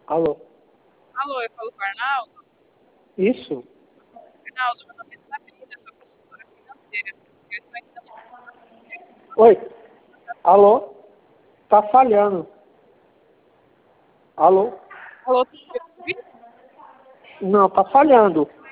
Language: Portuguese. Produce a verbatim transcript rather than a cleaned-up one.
Alô? Alô, eu falo com o Arnaldo. Isso? Arnaldo, meu nome é Sabrina, eu sou consultora financeira. Eu estou entrando em Oi? Alô? Tá falhando. Alô? Alô, tudo bem? Não, tá falhando.